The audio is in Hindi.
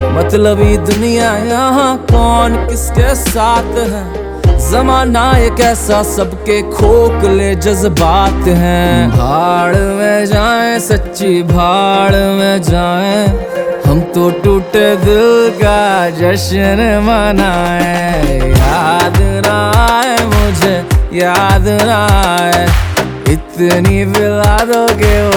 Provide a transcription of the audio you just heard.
मतलबी दुनिया यहाँ कौन किसके साथ है, जमाना एक ऐसा सबके खोखले जज्बात हैं। भाड़ में जाएं सच्ची भाड़ में जाएं, हम तो टूटे दिल का जश्न मनाएं। याद ना आए मुझे, याद ना आए, इतनी पिला दोगे